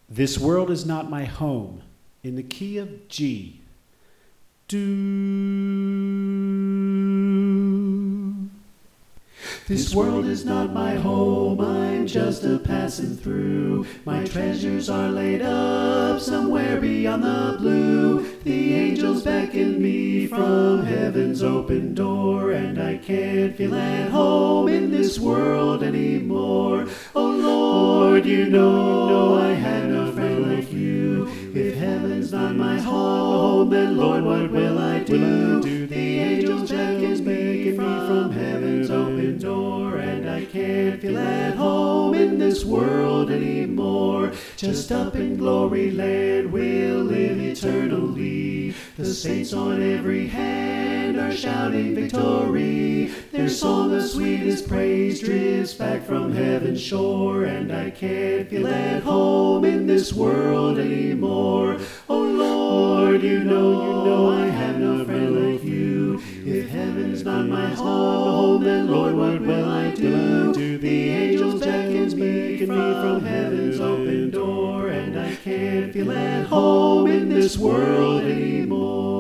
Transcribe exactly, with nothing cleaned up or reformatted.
This world is not my home, in the key of G. Do. This world is not my home, I'm just a passing through. My treasures are laid up somewhere beyond the blue. The angels beckon me from heaven's open door, and I can't feel at home in this world anymore. Oh Lord, you know, you know I have no friend like you. If heaven's not my home, then Lord, what will I do? The angels beckon me from heaven's open door, and I can't feel at home in this world anymore. Just up in glory land we'll live eternally. The saints on every hand are shouting victory. Their song of sweetest praise drifts back from heaven's shore, and I can't feel at home in this world anymore. Oh Lord, you know, you know I have no friend like you. If heaven's not my home, then Lord, what will I do? The angels beckons me from heaven's open door, and I can't feel at home in this world anymore.